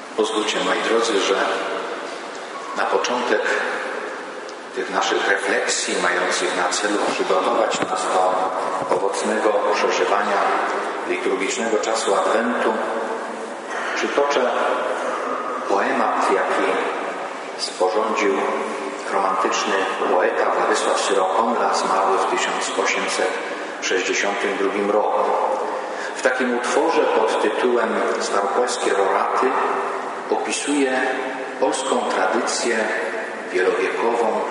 Pozwólcie, moi drodzy, że na początek tych naszych refleksji mających na celu przygotować nas do owocnego przeżywania liturgicznego czasu Adwentu przytoczę poemat, jaki sporządził romantyczny poeta Władysław Syro-Konrad, zmarły w 1862 roku. W takim utworze pod tytułem Staropolskie roraty opisuje polską tradycję wielowiekową,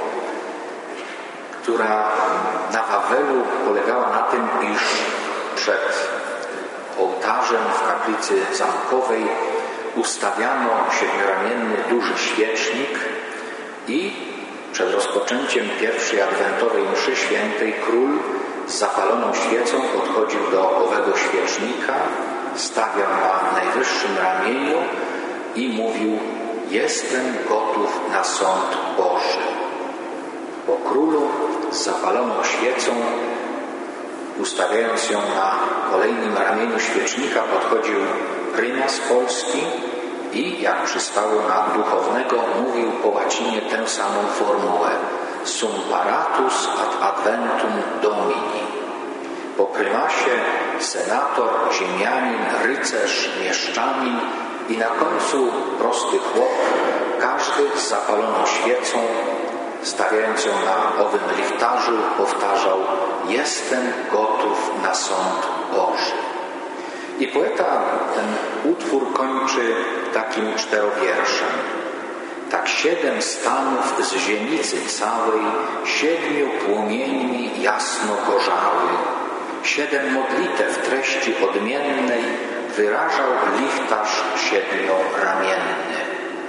która na Wawelu polegała na tym, iż przed ołtarzem w kaplicy zamkowej ustawiano siedmioramienny duży świecznik i przed rozpoczęciem pierwszej adwentowej mszy świętej król z zapaloną świecą podchodził do owego świecznika, stawiał na najwyższym ramieniu i mówił: jestem gotów na sąd Boży. Po królu z zapaloną świecą, ustawiając ją na kolejnym ramieniu świecznika, podchodził prymas polski i, jak przystało na duchownego, mówił po łacinie tę samą formułę: sum paratus ad adventum domini. Po prymasie senator, ziemianin, rycerz, mieszczanin i na końcu prosty chłop, każdy z zapaloną świecą, stawiając ją na owym lichtarzu, powtarzał: jestem gotów na sąd Boży. I poeta ten utwór kończy takim czterowierszem: tak 7 stanów z ziemicy całej 7 płomieni jasno gorzały, 7 modlitew treści odmiennej wyrażał lichtarz 7-ramienny.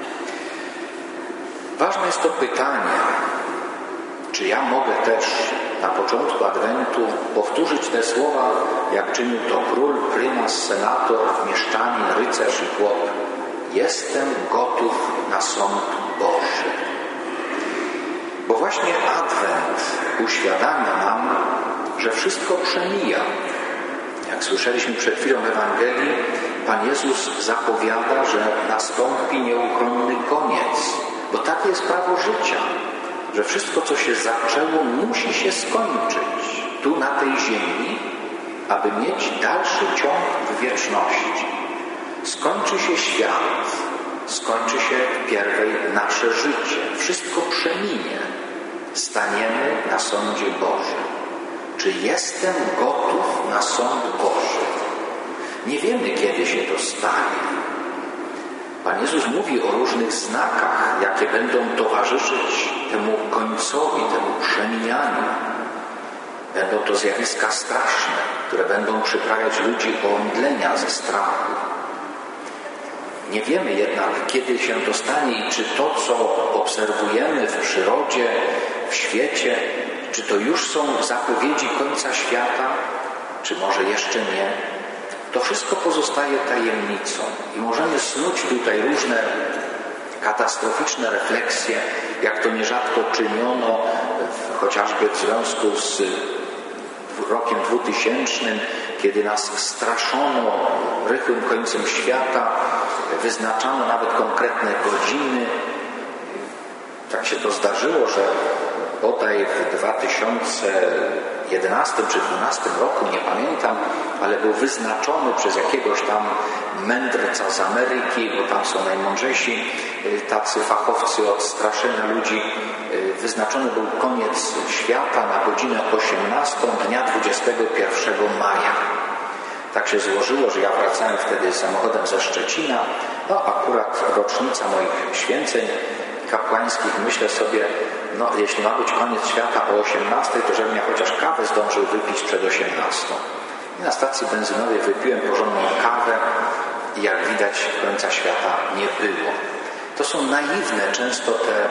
Ważne jest to pytanie, czy ja mogę też na początku Adwentu powtórzyć te słowa, jak czynił to król, prymas, senator, mieszczanin, rycerz i chłop: jestem gotów na sąd Boży. Bo właśnie Adwent uświadamia nam, że wszystko przemija. Jak słyszeliśmy przed chwilą w Ewangelii, Pan Jezus zapowiada, że nastąpi nieuchronny koniec, bo takie jest prawo życia, że wszystko, co się zaczęło, musi się skończyć tu na tej ziemi, aby mieć dalszy ciąg w wieczności. Skończy się świat, skończy się pierwej nasze życie, wszystko przeminie, staniemy na sądzie Bożym. Czy jestem gotów na sąd Boży? Nie wiemy, kiedy się to stanie. Pan Jezus mówi o różnych znakach, jakie będą towarzyszyć temu końcowi, temu przemijaniu. Będą to zjawiska straszne, które będą przyprawiać ludzi do omdlenia ze strachu. Nie wiemy jednak, kiedy się to stanie i czy to, co obserwujemy w przyrodzie, w świecie, czy to już są zapowiedzi końca świata, czy może jeszcze nie. To wszystko pozostaje tajemnicą i możemy snuć tutaj różne katastroficzne refleksje, jak to nierzadko czyniono chociażby w związku z rokiem 2000, kiedy nas straszono rychłym końcem świata, wyznaczano nawet konkretne godziny. Tak się to zdarzyło, że bodaj w 2011 czy 2012 roku, nie pamiętam, ale był wyznaczony przez jakiegoś tam mędrca z Ameryki, bo tam są najmądrzejsi tacy fachowcy od straszenia ludzi. Wyznaczony był koniec świata na godzinę 18 dnia 21 maja. Tak się złożyło, że ja wracałem wtedy samochodem ze Szczecina, akurat rocznica moich święceń kapłańskich. Myślę sobie, jeśli ma być koniec świata o 18, to żebym ja chociaż kawę zdążył wypić przed 18. I na stacji benzynowej wypiłem porządną kawę i jak widać końca świata nie było. To są naiwne często te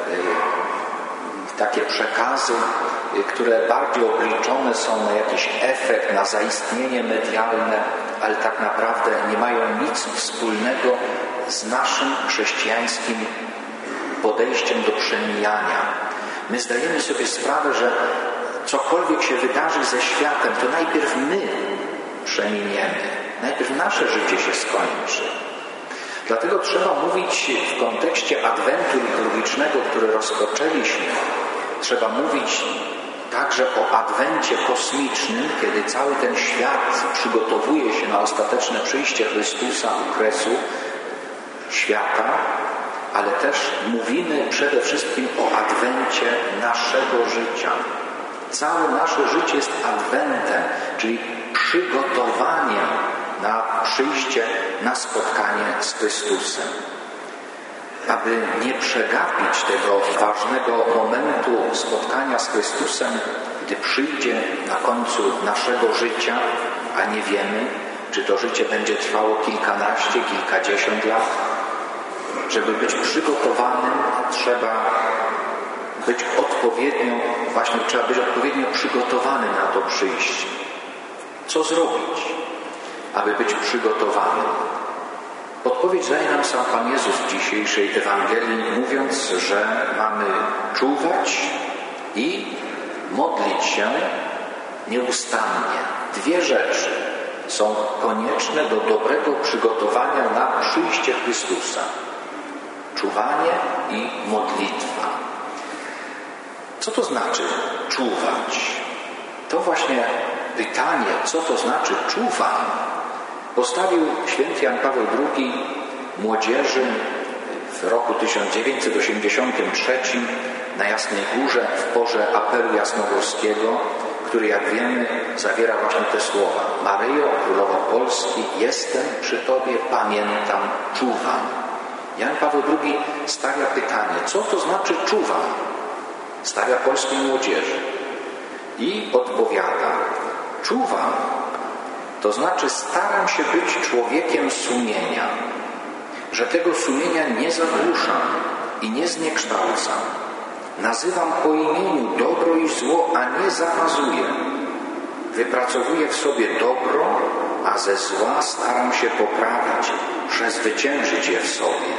takie przekazy, które bardziej obliczone są na jakiś efekt, na zaistnienie medialne, ale tak naprawdę nie mają nic wspólnego z naszym chrześcijańskim podejściem do przemijania. My zdajemy sobie sprawę, że cokolwiek się wydarzy ze światem, to najpierw my przeminiemy. Najpierw nasze życie się skończy. Dlatego trzeba mówić w kontekście adwentu liturgicznego, który rozpoczęliśmy. Trzeba mówić także o adwencie kosmicznym, kiedy cały ten świat przygotowuje się na ostateczne przyjście Chrystusa u kresu świata, ale też mówimy przede wszystkim o adwencie naszego życia. Całe nasze życie jest adwentem, czyli przygotowaniem na przyjście, na spotkanie z Chrystusem. Aby nie przegapić tego ważnego momentu spotkania z Chrystusem, gdy przyjdzie na końcu naszego życia, a nie wiemy, czy to życie będzie trwało kilkanaście, kilkadziesiąt lat. Żeby być przygotowanym, trzeba być odpowiednio przygotowany na to przyjście. Co zrobić, aby być przygotowanym? Podpowiedź daje nam sam Pan Jezus w dzisiejszej Ewangelii, mówiąc, że mamy czuwać i modlić się nieustannie. Dwie rzeczy są konieczne do dobrego przygotowania na przyjście Chrystusa. Czuwanie i modlitwa. Co to znaczy czuwać? To właśnie pytanie, co to znaczy czuwam, postawił święty Jan Paweł II młodzieży w roku 1983 na Jasnej Górze w porze apelu jasnogórskiego, który, jak wiemy, zawiera właśnie te słowa: Maryjo, Królowo Polski, jestem przy Tobie, pamiętam, czuwam. Jan Paweł II stawia pytanie, co to znaczy czuwam? Stawia polskiej młodzieży i odpowiada: czuwam, to znaczy staram się być człowiekiem sumienia, że tego sumienia nie zagłuszam i nie zniekształcam. Nazywam po imieniu dobro i zło, a nie zamazuję. Wypracowuję w sobie dobro, a ze zła staram się poprawić, przezwyciężyć je w sobie.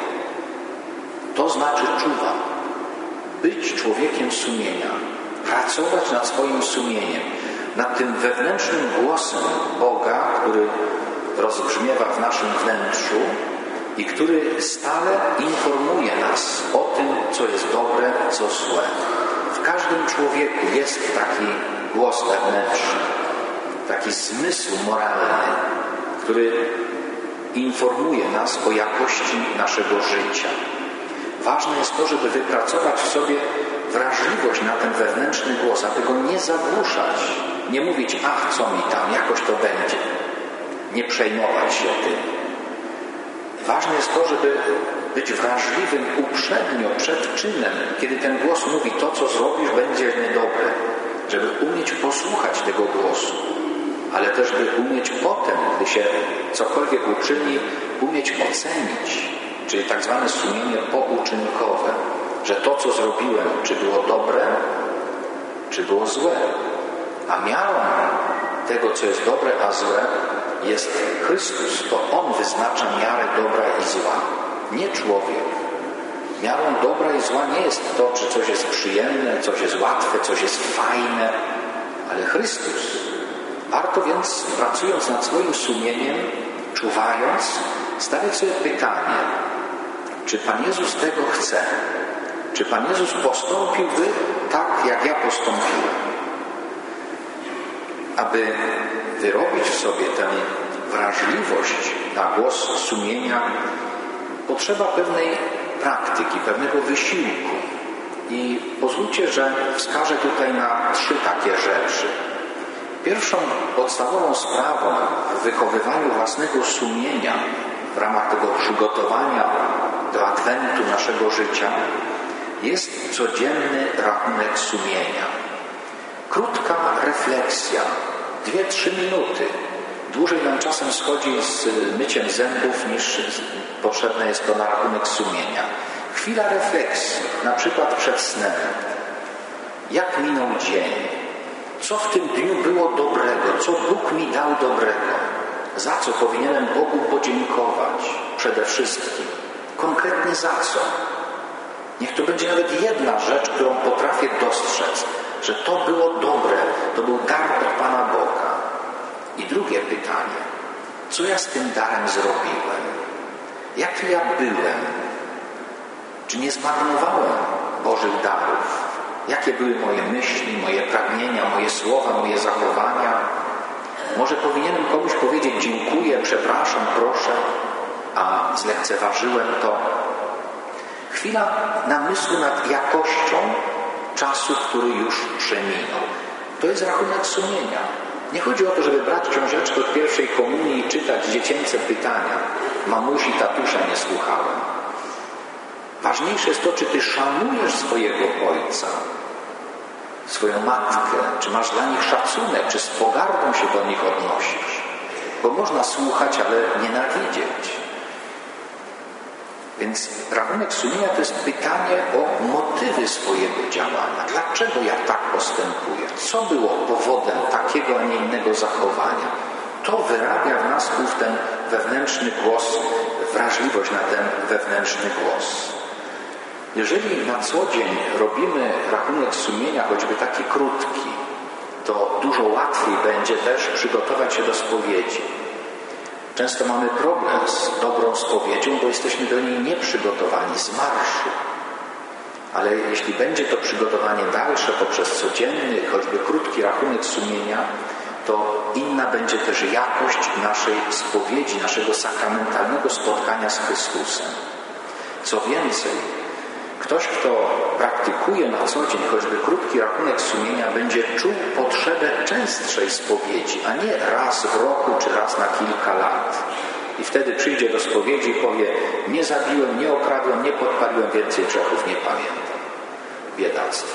To znaczy czuwam. Być człowiekiem sumienia, pracować nad swoim sumieniem, nad tym wewnętrznym głosem Boga, który rozbrzmiewa w naszym wnętrzu i który stale informuje nas o tym, co jest dobre, co złe. W każdym człowieku jest taki głos wewnętrzny, taki zmysł moralny, który informuje nas o jakości naszego życia. Ważne jest to, żeby wypracować w sobie wrażliwość na ten wewnętrzny głos, aby go nie zagłuszać, nie mówić: ach, co mi tam, jakoś to będzie, nie przejmować się tym. Ważne jest to, żeby być wrażliwym uprzednio, przed czynem, kiedy ten głos mówi: to, co zrobisz, będzie niedobre, żeby umieć posłuchać tego głosu, ale też by umieć potem, gdy się cokolwiek uczyni, umieć ocenić, czyli tak zwane sumienie pouczynkowe, że to, co zrobiłem, czy było dobre, czy było złe. A miarą tego, co jest dobre, a złe, jest Chrystus. To On wyznacza miarę dobra i zła, nie człowiek. Miarą dobra i zła nie jest to, czy coś jest przyjemne, coś jest łatwe, coś jest fajne, ale Chrystus. Warto więc, pracując nad swoim sumieniem, czuwając, stawiać sobie pytanie, czy Pan Jezus tego chce? Czy Pan Jezus postąpiłby tak, jak ja postąpiłem? Aby wyrobić w sobie tę wrażliwość na głos sumienia, potrzeba pewnej praktyki, pewnego wysiłku. I pozwólcie, że wskażę tutaj na 3 takie rzeczy. Pierwszą podstawową sprawą w wychowywaniu własnego sumienia w ramach tego przygotowania do adwentu naszego życia jest codzienny rachunek sumienia. Krótka refleksja, 2-3 minuty. Dłużej nam czasem schodzi z myciem zębów, niż potrzebne jest to na rachunek sumienia. Chwila refleksji, na przykład przed snem. Jak minął dzień? Co w tym dniu było dobrego? Co Bóg mi dał dobrego? Za co powinienem Bogu podziękować przede wszystkim? Konkretnie za co? Niech to będzie nawet jedna rzecz, którą potrafię dostrzec, że to było dobre, to był dar od Pana Boga. I drugie pytanie, co ja z tym darem zrobiłem? Jaki ja byłem? Czy nie zmarnowałem Bożych darów? Jakie były moje myśli, moje pragnienia, moje słowa, moje zachowania? Może powinienem komuś powiedzieć dziękuję, przepraszam, proszę, a zlekceważyłem to. Chwila namysłu nad jakością czasu, który już przeminął. To jest rachunek sumienia. Nie chodzi o to, żeby brać książeczkę od pierwszej komunii i czytać dziecięce pytania. Mamusi, tatusza nie słuchałem. Ważniejsze jest to, czy ty szanujesz swojego ojca, swoją matkę, czy masz dla nich szacunek, czy z pogardą się do nich odnosisz. Bo można słuchać, ale nienawidzieć. Więc rachunek sumienia to jest pytanie o motywy swojego działania. Dlaczego ja tak postępuję? Co było powodem takiego, a nie innego zachowania? To wyrabia w nas ten wewnętrzny głos, wrażliwość na ten wewnętrzny głos. Jeżeli na co dzień robimy rachunek sumienia, choćby taki krótki, to dużo łatwiej będzie też przygotować się do spowiedzi. Często mamy problem z dobrą spowiedzią, bo jesteśmy do niej nieprzygotowani z marszu. Ale jeśli będzie to przygotowanie dalsze poprzez codzienny, choćby krótki rachunek sumienia, to inna będzie też jakość naszej spowiedzi, naszego sakramentalnego spotkania z Chrystusem. Co więcej, ktoś, kto praktykuje na co dzień choćby krótki rachunek sumienia, będzie czuł potrzebę częstszej spowiedzi, a nie raz w roku czy raz na kilka lat. I wtedy przyjdzie do spowiedzi i powie: nie zabiłem, nie okradłem, nie podpaliłem, więcej grzechów nie pamiętam. Biedactwo.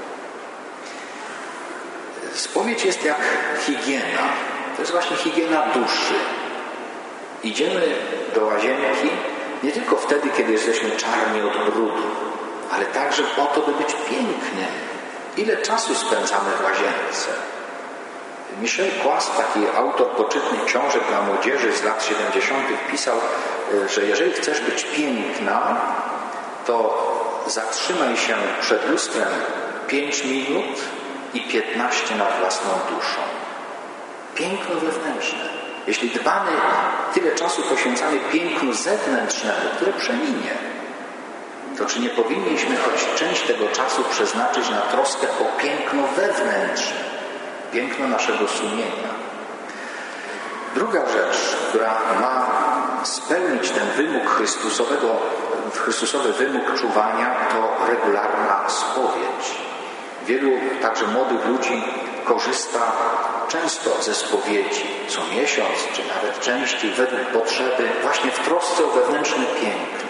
Spowiedź jest jak higiena. To jest właśnie higiena duszy. Idziemy do łazienki nie tylko wtedy, kiedy jesteśmy czarni od brudu, ale także po to, by być pięknym. Ile czasu spędzamy w łazience? Michel Quast, taki autor poczytnych książek dla młodzieży z lat 70., pisał, że jeżeli chcesz być piękna, to zatrzymaj się przed lustrem 5 minut i 15 nad własną duszą. Piękno wewnętrzne. Jeśli dbamy, tyle czasu poświęcamy pięknu zewnętrznemu, które przeminie, to czy nie powinniśmy choć część tego czasu przeznaczyć na troskę o piękno wewnętrzne, piękno naszego sumienia? Druga rzecz, która ma spełnić ten wymóg Chrystusowy wymóg czuwania, to regularna spowiedź. Wielu także młodych ludzi korzysta często ze spowiedzi, co miesiąc, czy nawet częściej według potrzeby, właśnie w trosce o wewnętrzne piękno.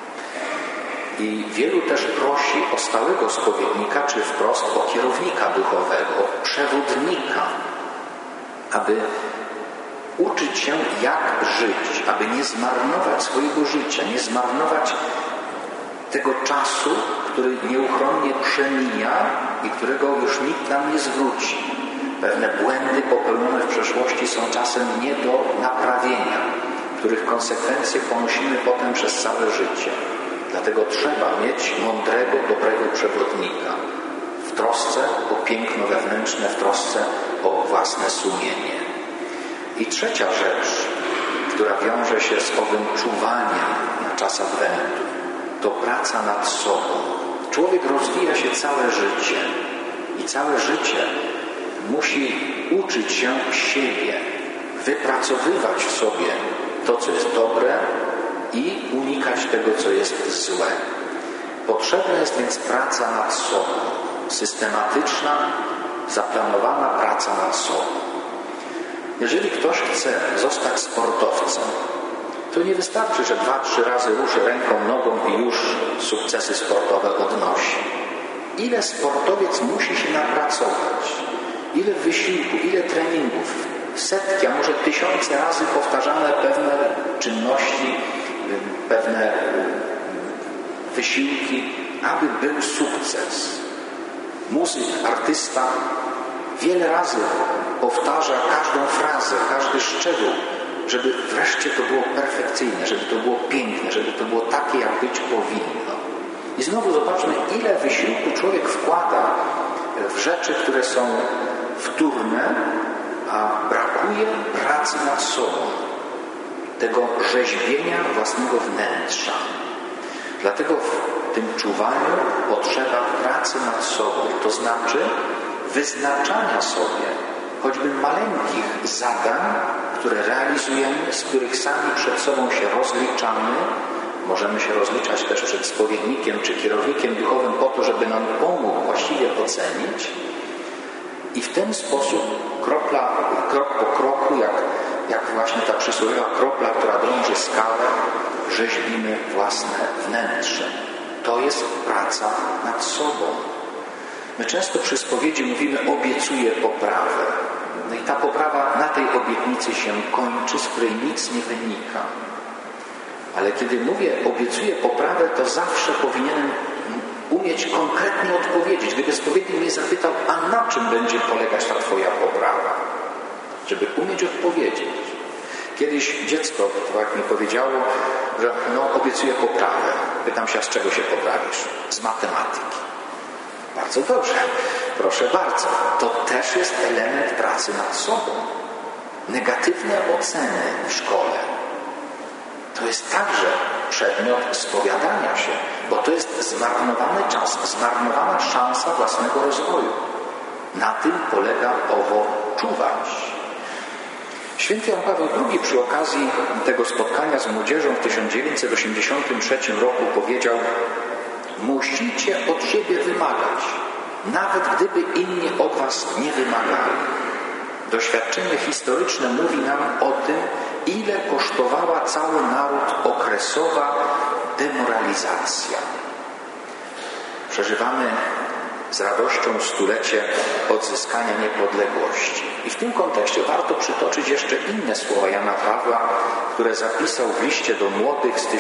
I wielu też prosi o stałego spowiednika, czy wprost o kierownika duchowego, o przewodnika, aby uczyć się, jak żyć, aby nie zmarnować swojego życia, nie zmarnować tego czasu, który nieuchronnie przemija i którego już nikt nam nie zwróci. Pewne błędy popełnione w przeszłości są czasem nie do naprawienia, których konsekwencje ponosimy potem przez całe życie. Dlatego trzeba mieć mądrego, dobrego przewodnika w trosce o piękno wewnętrzne, w trosce o własne sumienie. I trzecia rzecz, która wiąże się z owym czuwaniem na czas Adwentu, to praca nad sobą. Człowiek rozwija się całe życie i całe życie musi uczyć się siebie, wypracowywać w sobie to, co jest dobre i unikać tego, co jest złe. Potrzebna jest więc praca nad sobą, systematyczna, zaplanowana praca nad sobą. Jeżeli ktoś chce zostać sportowcem, to nie wystarczy, że 2-3 razy ruszy ręką, nogą i już sukcesy sportowe odnosi. Ile sportowiec musi się napracować? Ile wysiłku, ile treningów? Setki, a może tysiące razy powtarzane pewne czynności, pewne wysiłki, aby był sukces. Muzyk, artysta wiele razy powtarza każdą frazę, każdy szczegół, żeby wreszcie to było perfekcyjne, żeby to było piękne, żeby to było takie, jak być powinno. I znowu zobaczmy, ile wysiłku człowiek wkłada w rzeczy, które są wtórne, a brakuje pracy nad sobą. tego rzeźbienia własnego wnętrza. Dlatego w tym czuwaniu potrzeba pracy nad sobą, to znaczy wyznaczania sobie choćby maleńkich zadań, które realizujemy, z których sami przed sobą się rozliczamy. Możemy się rozliczać też przed spowiednikiem czy kierownikiem duchowym po to, żeby nam pomógł właściwie ocenić. I w ten sposób krok po kroku, jak właśnie ta przysłowiowa kropla, która drąży skałę, rzeźbimy własne wnętrze. To jest praca nad sobą. My często przy spowiedzi mówimy: obiecuję poprawę. No i ta poprawa na tej obietnicy się kończy, z której nic nie wynika. Ale kiedy mówię obiecuję poprawę, to zawsze powinienem umieć konkretnie odpowiedzieć. Gdyby spowiednik mnie zapytał: a na czym będzie polegać ta Twoja poprawa? Żeby umieć odpowiedzieć. Kiedyś dziecko, jak mi powiedziało, że obiecuję poprawę. Pytam się: a z czego się poprawisz? Z matematyki. Bardzo dobrze, proszę bardzo. To też jest element pracy nad sobą. Negatywne oceny w szkole to jest także przedmiot spowiadania się, bo to jest zmarnowany czas, zmarnowana szansa własnego rozwoju. Na tym polega owo czuwać. Święty Jan Paweł II przy okazji tego spotkania z młodzieżą w 1983 roku powiedział: musicie od siebie wymagać, nawet gdyby inni od was nie wymagali. Doświadczenie historyczne mówi nam o tym, ile kosztowała cały naród okresowa demoralizacja. Przeżywamy z radością stulecie odzyskania niepodległości. I w tym kontekście warto przytoczyć jeszcze inne słowa Jana Pawła, które zapisał w liście do młodych z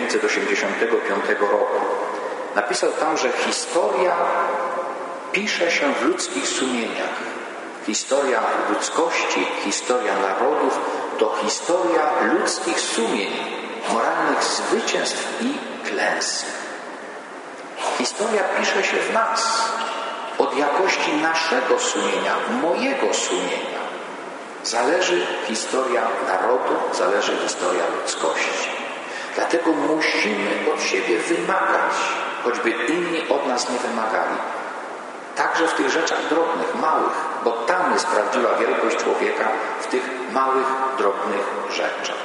1985 roku. Napisał tam, że historia pisze się w ludzkich sumieniach. Historia ludzkości, historia narodów to historia ludzkich sumień, moralnych zwycięstw i klęsk. Historia pisze się w nas, od jakości naszego sumienia, mojego sumienia. Zależy historia narodu, zależy historia ludzkości. Dlatego musimy od siebie wymagać, choćby inni od nas nie wymagali. Także w tych rzeczach drobnych, małych, bo tam jest prawdziwa wielkość człowieka, w tych małych, drobnych rzeczach.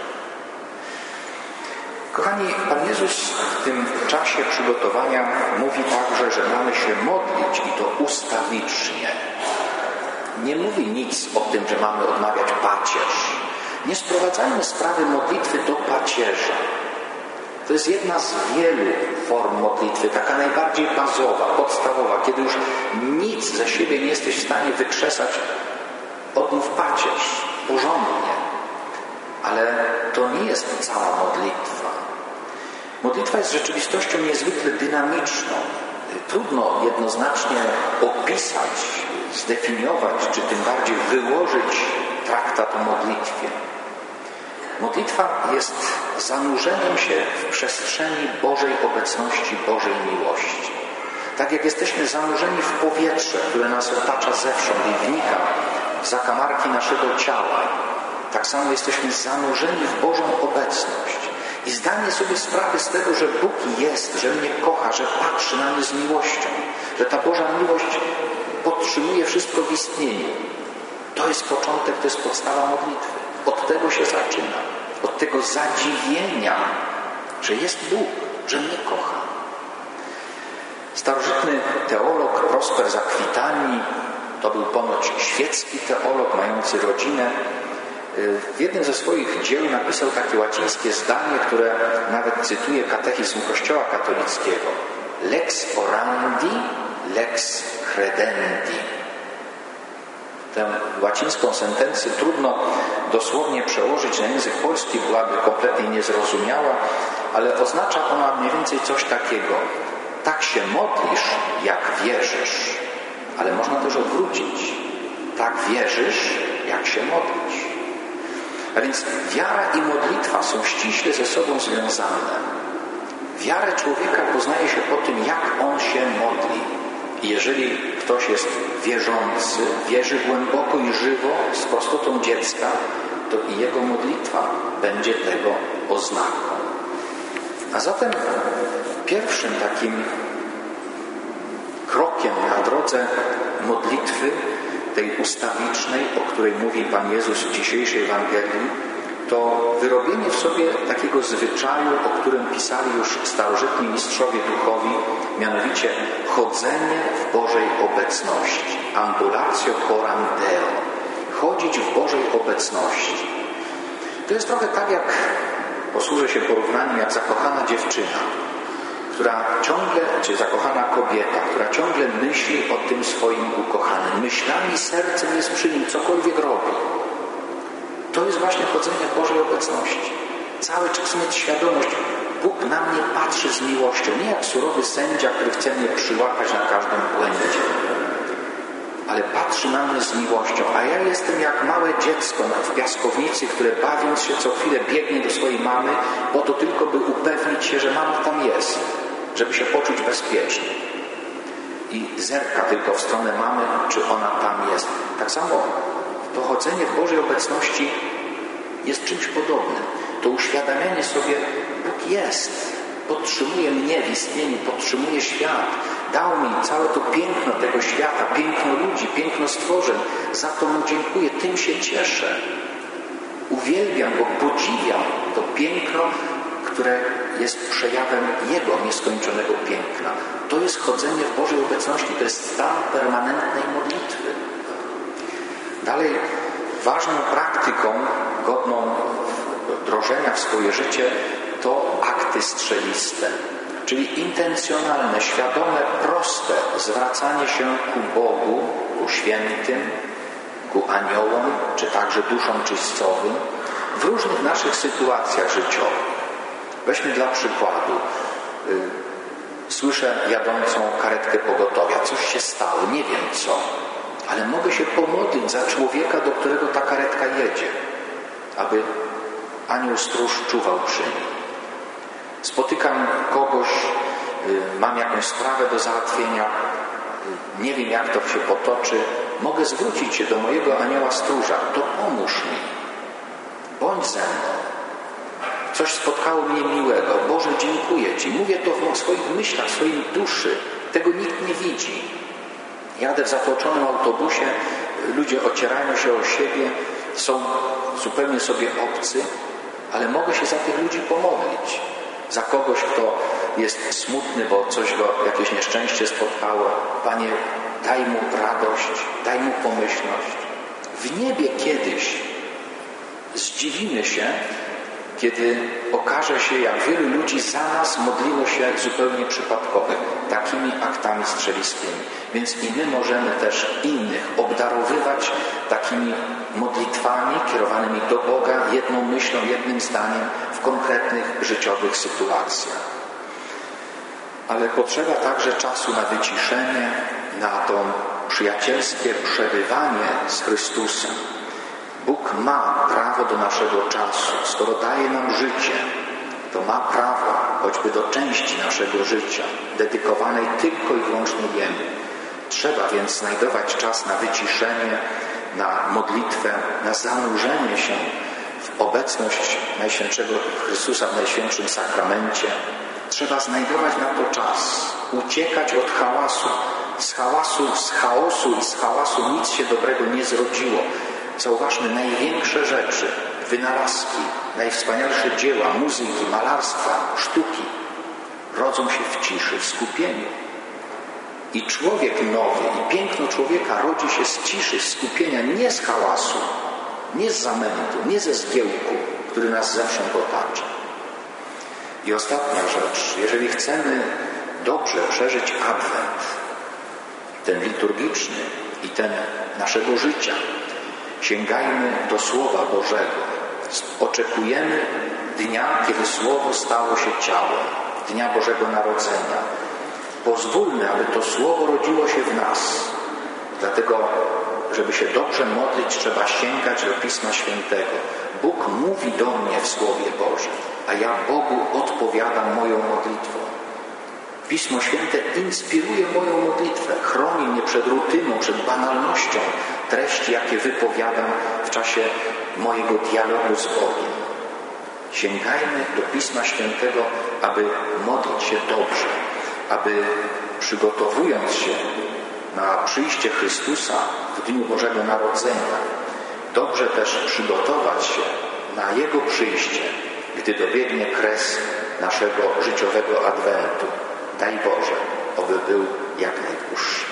Kochani, Pan Jezus w tym czasie przygotowania mówi także, że mamy się modlić i to ustawicznie. Nie mówi nic o tym, że mamy odmawiać pacierz. Nie sprowadzajmy sprawy modlitwy do pacierza. To jest jedna z wielu form modlitwy, taka najbardziej bazowa, podstawowa. Kiedy już nic ze siebie nie jesteś w stanie wykrzesać, odmów pacierz, porządnie. Ale to nie jest cała modlitwa. Modlitwa jest rzeczywistością niezwykle dynamiczną. Trudno jednoznacznie opisać, zdefiniować, czy tym bardziej wyłożyć traktat o modlitwie. Modlitwa jest zanurzeniem się w przestrzeni Bożej obecności, Bożej miłości. Tak jak jesteśmy zanurzeni w powietrze, które nas otacza zewsząd i wnika w zakamarki naszego ciała, tak samo jesteśmy zanurzeni w Bożą obecność. I zdanie sobie sprawy z tego, że Bóg jest, że mnie kocha, że patrzy na mnie z miłością, że ta Boża miłość podtrzymuje wszystko w istnieniu. To jest początek, to jest podstawa modlitwy. Od tego się zaczyna. Od tego zadziwienia, że jest Bóg, że mnie kocha. Starożytny teolog Prosper z Akwitanii, to był ponoć świecki teolog mający rodzinę, w jednym ze swoich dzieł napisał takie łacińskie zdanie, które nawet cytuje katechizm Kościoła katolickiego. Lex orandi, lex credendi. Tę łacińską sentencję trudno dosłownie przełożyć na język polski, byłaby kompletnie niezrozumiała, ale oznacza ona mniej więcej coś takiego. Tak się modlisz, jak wierzysz. Ale można też odwrócić. Tak wierzysz, jak się modlisz. A więc wiara i modlitwa są ściśle ze sobą związane. Wiarę człowieka poznaje się po tym, jak on się modli. I jeżeli ktoś jest wierzący, wierzy głęboko i żywo, z prostotą dziecka, to i jego modlitwa będzie tego oznaką. A zatem pierwszym takim krokiem na drodze modlitwy, tej ustawicznej, o której mówi Pan Jezus w dzisiejszej Ewangelii, to wyrobienie w sobie takiego zwyczaju, o którym pisali już starożytni mistrzowie duchowi, mianowicie chodzenie w Bożej obecności. Ambulatio coram Deo. Chodzić w Bożej obecności. To jest trochę tak, jak posłużę się porównaniem, jak zakochana dziewczyna, która ciągle, czy zakochana kobieta, która ciągle myśli o tym swoim ukochanym. Myślami, sercem jest przy nim, cokolwiek robi. To jest właśnie chodzenie w Bożej obecności. Cały czas mieć świadomość, Bóg na mnie patrzy z miłością, nie jak surowy sędzia, który chce mnie przyłapać na każdym błędzie, ale patrzy na mnie z miłością, a ja jestem jak małe dziecko w piaskownicy, które bawiąc się co chwilę biegnie do swojej mamy, po to tylko, by upewnić się, że mama tam jest, żeby się poczuć bezpiecznie. I zerka tylko w stronę mamy, czy ona tam jest. Tak samo to chodzenie w Bożej obecności jest czymś podobnym. To uświadamianie sobie, Bóg jest, podtrzymuje mnie w istnieniu, podtrzymuje świat. Dał mi całe to piękno tego świata, piękno ludzi, piękno stworzeń. Za to Mu dziękuję, tym się cieszę. Uwielbiam Go, podziwiam to piękno, które jest przejawem Jego nieskończonego piękna. To jest chodzenie w Bożej obecności, to jest stan permanentnej modlitwy. Dalej, ważną praktyką godną wdrożenia w swoje życie to akty strzeliste, czyli intencjonalne, świadome, proste zwracanie się ku Bogu, ku świętym, ku aniołom, czy także duszom czyścowym w różnych naszych sytuacjach życiowych. Weźmy dla przykładu. Słyszę jadącą karetkę pogotowia. Coś się stało, nie wiem co. Ale mogę się pomodlić za człowieka, do którego ta karetka jedzie, aby anioł stróż czuwał przy nim. Spotykam kogoś, mam jakąś sprawę do załatwienia, nie wiem jak to się potoczy, mogę zwrócić się do mojego anioła stróża, to pomóż mi, bądź ze mną. Coś spotkało mnie miłego, Boże, dziękuję Ci. Mówię to w swoich myślach, w swojej duszy, tego nikt nie widzi. Jadę w zatłoczonym autobusie, ludzie ocierają się o siebie, są zupełnie sobie obcy, ale mogę się za tych ludzi pomodlić. Za kogoś, kto jest smutny, bo coś go, jakieś nieszczęście spotkało. Panie, daj mu radość, daj mu pomyślność. W niebie kiedyś zdziwimy się, kiedy okaże się, jak wielu ludzi za nas modliło się zupełnie przypadkowych, takimi aktami strzelistymi. Więc i my możemy też innych obdarowywać takimi modlitwami kierowanymi do Boga, jedną myślą, jednym zdaniem w konkretnych życiowych sytuacjach. Ale potrzeba także czasu na wyciszenie, na to przyjacielskie przebywanie z Chrystusem. Bóg ma prawo do naszego czasu. Skoro daje nam życie, to ma prawo choćby do części naszego życia, dedykowanej tylko i wyłącznie Jemu. Trzeba więc znajdować czas na wyciszenie, na modlitwę, na zanurzenie się w obecność Najświętszego Chrystusa w Najświętszym Sakramencie. Trzeba znajdować na to czas, uciekać od hałasu. Z chaosu i z hałasu nic się dobrego nie zrodziło. Zauważmy, największe rzeczy, wynalazki, najwspanialsze dzieła, muzyki, malarstwa, sztuki rodzą się w ciszy, w skupieniu. I człowiek nowy, i piękno człowieka rodzi się z ciszy, z skupienia, nie z hałasu, nie z zamętu, nie ze zgiełku, który nas zewsząd otacza. I ostatnia rzecz, jeżeli chcemy dobrze przeżyć Adwent, ten liturgiczny i ten naszego życia, sięgajmy do Słowa Bożego. Oczekujemy dnia, kiedy Słowo stało się ciałem, dnia Bożego Narodzenia. Pozwólmy, aby to Słowo rodziło się w nas. Dlatego, żeby się dobrze modlić, trzeba sięgać do Pisma Świętego. Bóg mówi do mnie w Słowie Bożym, a ja Bogu odpowiadam moją modlitwą. Pismo Święte inspiruje moją modlitwę, chroni mnie przed rutyną, przed banalnością, treści, jakie wypowiadam w czasie mojego dialogu z Bogiem. Sięgajmy do Pisma Świętego, aby modlić się dobrze, aby przygotowując się na przyjście Chrystusa w dniu Bożego Narodzenia, dobrze też przygotować się na Jego przyjście, gdy dobiegnie kres naszego życiowego adwentu. Daj Boże, oby był jak najdłuższy.